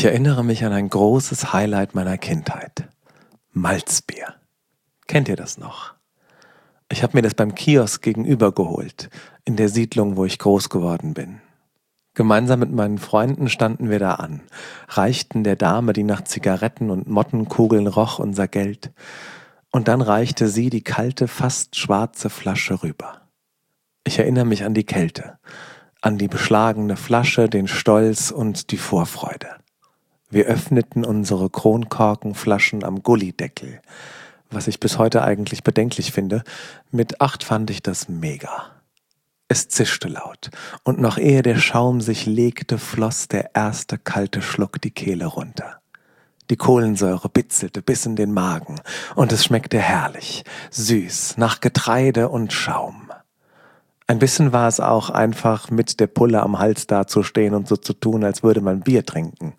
Ich erinnere mich an ein großes Highlight meiner Kindheit. Malzbier. Kennt ihr das noch? Ich habe mir das beim Kiosk gegenüber geholt, in der Siedlung, wo ich groß geworden bin. Gemeinsam mit meinen Freunden standen wir da an, reichten der Dame, die nach Zigaretten und Mottenkugeln roch, unser Geld. Und dann reichte sie die kalte, fast schwarze Flasche rüber. Ich erinnere mich an die Kälte, an die beschlagene Flasche, den Stolz und die Vorfreude. Wir öffneten unsere Kronkorkenflaschen am Gullideckel, was ich bis heute eigentlich bedenklich finde. Mit 8 fand ich das mega. Es zischte laut, und noch ehe der Schaum sich legte, floss der erste kalte Schluck die Kehle runter. Die Kohlensäure bitzelte bis in den Magen, und es schmeckte herrlich, süß, nach Getreide und Schaum. Ein bisschen war es auch einfach, mit der Pulle am Hals dazustehen und so zu tun, als würde man Bier trinken.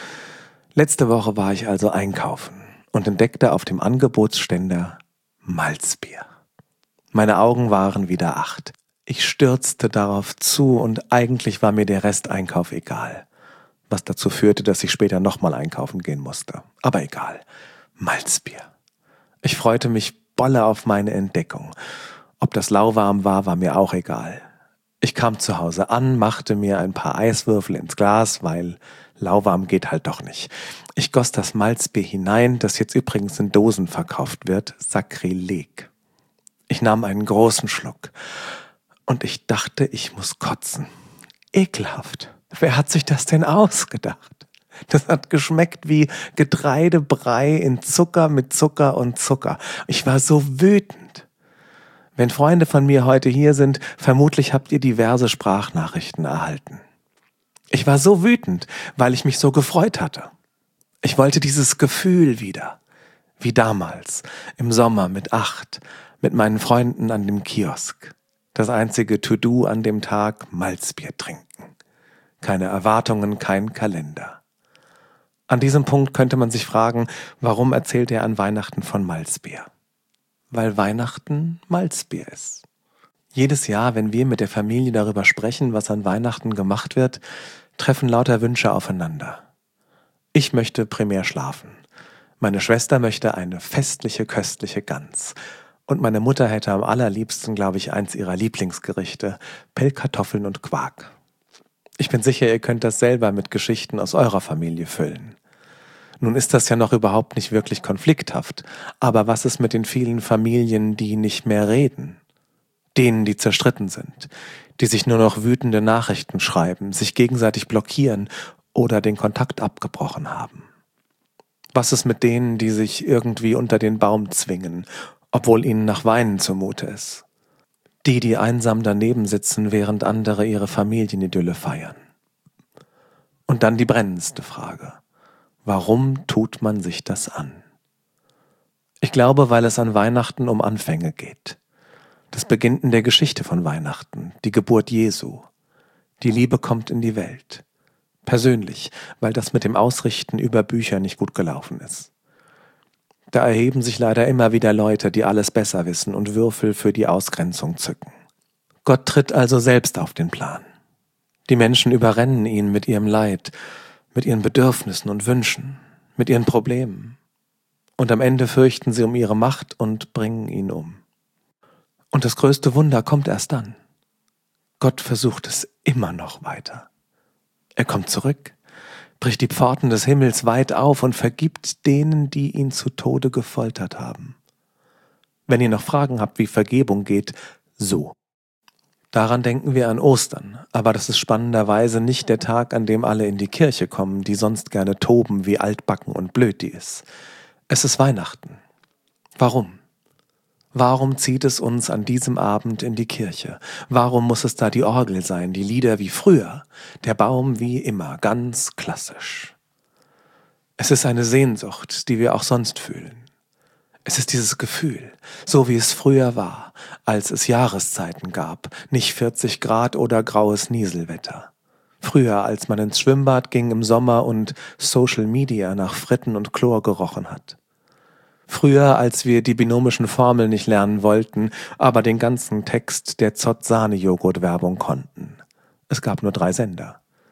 Letzte Woche war ich also einkaufen und entdeckte auf dem Angebotsständer Malzbier. Meine Augen waren wieder 8. Ich stürzte darauf zu und eigentlich war mir der Resteinkauf egal, was dazu führte, dass ich später nochmal einkaufen gehen musste. Aber egal, Malzbier. Ich freute mich bolle auf meine Entdeckung. Ob das lauwarm war, war mir auch egal. Ich kam zu Hause an, machte mir ein paar Eiswürfel ins Glas, weil lauwarm geht halt doch nicht. Ich goss das Malzbier hinein, das jetzt übrigens in Dosen verkauft wird. Sakrileg. Ich nahm einen großen Schluck und ich dachte, ich muss kotzen. Ekelhaft. Wer hat sich das denn ausgedacht? Das hat geschmeckt wie Getreidebrei in Zucker mit Zucker und Zucker. Ich war so wütend. Wenn Freunde von mir heute hier sind, vermutlich habt ihr diverse Sprachnachrichten erhalten. Ich war so wütend, weil ich mich so gefreut hatte. Ich wollte dieses Gefühl wieder, wie damals, im Sommer mit 8, mit meinen Freunden an dem Kiosk. Das einzige To-Do an dem Tag, Malzbier trinken. Keine Erwartungen, kein Kalender. An diesem Punkt könnte man sich fragen, warum erzählt er an Weihnachten von Malzbier? Weil Weihnachten Malzbier ist. Jedes Jahr, wenn wir mit der Familie darüber sprechen, was an Weihnachten gemacht wird, treffen lauter Wünsche aufeinander. Ich möchte primär schlafen. Meine Schwester möchte eine festliche, köstliche Gans. Und meine Mutter hätte am allerliebsten, glaube ich, eins ihrer Lieblingsgerichte, Pellkartoffeln und Quark. Ich bin sicher, ihr könnt das selber mit Geschichten aus eurer Familie füllen. Nun ist das ja noch überhaupt nicht wirklich konflikthaft, aber was ist mit den vielen Familien, die nicht mehr reden? Denen, die zerstritten sind, die sich nur noch wütende Nachrichten schreiben, sich gegenseitig blockieren oder den Kontakt abgebrochen haben. Was ist mit denen, die sich irgendwie unter den Baum zwingen, obwohl ihnen nach Weinen zumute ist? Die einsam daneben sitzen, während andere ihre Familienidylle feiern. Und dann die brennendste Frage. Warum tut man sich das an? Ich glaube, weil es an Weihnachten um Anfänge geht. Das beginnt in der Geschichte von Weihnachten, die Geburt Jesu. Die Liebe kommt in die Welt. Persönlich, weil das mit dem Ausrichten über Bücher nicht gut gelaufen ist. Da erheben sich leider immer wieder Leute, die alles besser wissen und Würfel für die Ausgrenzung zücken. Gott tritt also selbst auf den Plan. Die Menschen überrennen ihn mit ihrem Leid, mit ihren Bedürfnissen und Wünschen, mit ihren Problemen. Und am Ende fürchten sie um ihre Macht und bringen ihn um. Und das größte Wunder kommt erst dann. Gott versucht es immer noch weiter. Er kommt zurück, bricht die Pforten des Himmels weit auf und vergibt denen, die ihn zu Tode gefoltert haben. Wenn ihr noch Fragen habt, wie Vergebung geht, so. Daran denken wir an Ostern, aber das ist spannenderweise nicht der Tag, an dem alle in die Kirche kommen, die sonst gerne toben, wie altbacken und blöd die ist. Es ist Weihnachten. Warum? Warum zieht es uns an diesem Abend in die Kirche? Warum muss es da die Orgel sein, die Lieder wie früher, der Baum wie immer, ganz klassisch? Es ist eine Sehnsucht, die wir auch sonst fühlen. Es ist dieses Gefühl, so wie es früher war, als es Jahreszeiten gab, nicht 40 Grad oder graues Nieselwetter. Früher, als man ins Schwimmbad ging im Sommer und Social Media nach Fritten und Chlor gerochen hat. Früher, als wir die binomischen Formeln nicht lernen wollten, aber den ganzen Text der Zott-Sahne-Joghurt-Werbung konnten. Es gab nur 3 Sender.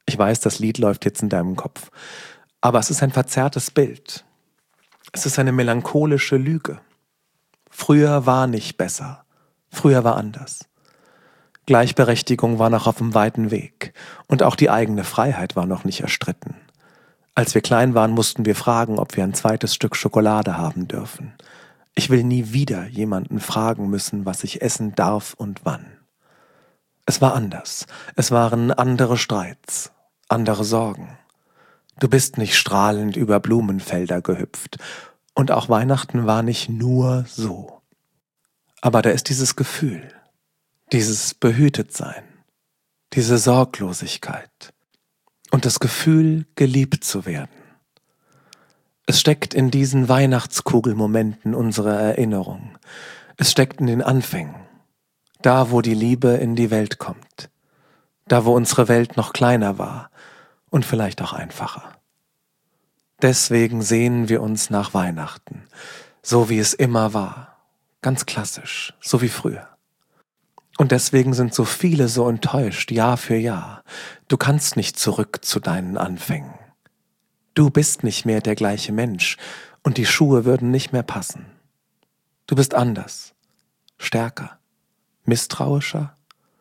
Ich weiß, das Lied läuft jetzt in deinem Kopf. Aber es ist ein verzerrtes Bild. Es ist eine melancholische Lüge. Früher war nicht besser. Früher war anders. Gleichberechtigung war noch auf dem weiten Weg. Und auch die eigene Freiheit war noch nicht erstritten. Als wir klein waren, mussten wir fragen, ob wir ein zweites Stück Schokolade haben dürfen. Ich will nie wieder jemanden fragen müssen, was ich essen darf und wann. Es war anders. Es waren andere Streits, andere Sorgen. Du bist nicht strahlend über Blumenfelder gehüpft. Und auch Weihnachten war nicht nur so. Aber da ist dieses Gefühl, dieses Behütetsein, diese Sorglosigkeit und das Gefühl, geliebt zu werden. Es steckt in diesen Weihnachtskugelmomenten unserer Erinnerung. Es steckt in den Anfängen. Da, wo die Liebe in die Welt kommt. Da, wo unsere Welt noch kleiner war und vielleicht auch einfacher. Deswegen sehnen wir uns nach Weihnachten, so wie es immer war. Ganz klassisch, so wie früher. Und deswegen sind so viele so enttäuscht, Jahr für Jahr. Du kannst nicht zurück zu deinen Anfängen. Du bist nicht mehr der gleiche Mensch und die Schuhe würden nicht mehr passen. Du bist anders, stärker, misstrauischer,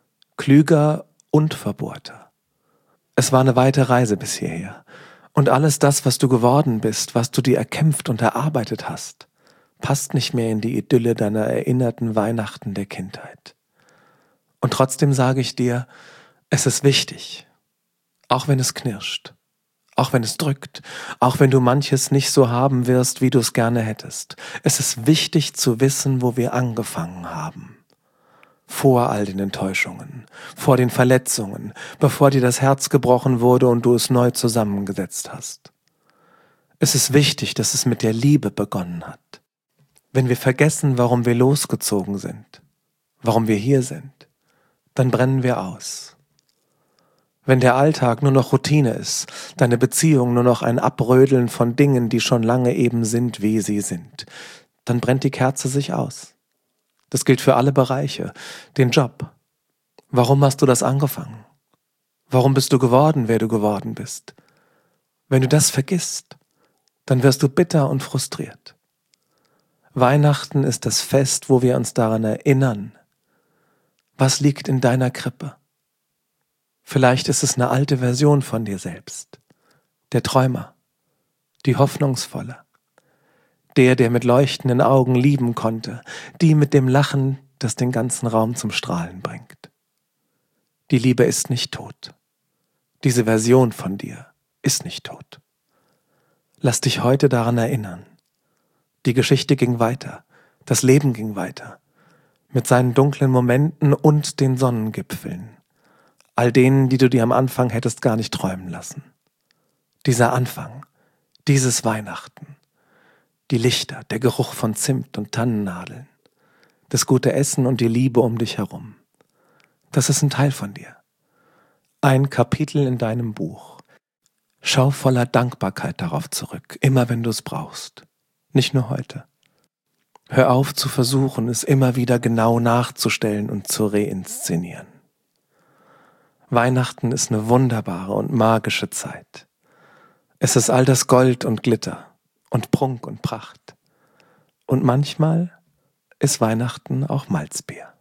klüger und verbohrter. Es war eine weite Reise bis hierher. Und alles das, was du geworden bist, was du dir erkämpft und erarbeitet hast, passt nicht mehr in die Idylle deiner erinnerten Weihnachten der Kindheit. Und trotzdem sage ich dir, es ist wichtig, auch wenn es knirscht, auch wenn es drückt, auch wenn du manches nicht so haben wirst, wie du es gerne hättest. Es ist wichtig zu wissen, wo wir angefangen haben. Vor all den Enttäuschungen, vor den Verletzungen, bevor dir das Herz gebrochen wurde und du es neu zusammengesetzt hast. Es ist wichtig, dass es mit der Liebe begonnen hat. Wenn wir vergessen, warum wir losgezogen sind, warum wir hier sind, dann brennen wir aus. Wenn der Alltag nur noch Routine ist, deine Beziehung nur noch ein Abrödeln von Dingen, die schon lange eben sind, wie sie sind, dann brennt die Kerze sich aus. Das gilt für alle Bereiche. Den Job. Warum hast du das angefangen? Warum bist du geworden, wer du geworden bist? Wenn du das vergisst, dann wirst du bitter und frustriert. Weihnachten ist das Fest, wo wir uns daran erinnern, was liegt in deiner Krippe. Vielleicht ist es eine alte Version von dir selbst. Der Träumer, die Hoffnungsvolle, der mit leuchtenden Augen lieben konnte, die mit dem Lachen, das den ganzen Raum zum Strahlen bringt. Die Liebe ist nicht tot. Diese Version von dir ist nicht tot. Lass dich heute daran erinnern. Die Geschichte ging weiter, das Leben ging weiter, mit seinen dunklen Momenten und den Sonnengipfeln, all denen, die du dir am Anfang hättest gar nicht träumen lassen. Dieser Anfang, dieses Weihnachten, die Lichter, der Geruch von Zimt und Tannennadeln, das gute Essen und die Liebe um dich herum. Das ist ein Teil von dir. Ein Kapitel in deinem Buch. Schau voller Dankbarkeit darauf zurück, immer wenn du es brauchst. Nicht nur heute. Hör auf zu versuchen, es immer wieder genau nachzustellen und zu reinszenieren. Weihnachten ist eine wunderbare und magische Zeit. Es ist all das Gold und Glitter und Prunk und Pracht. Und manchmal ist Weihnachten auch Malzbier.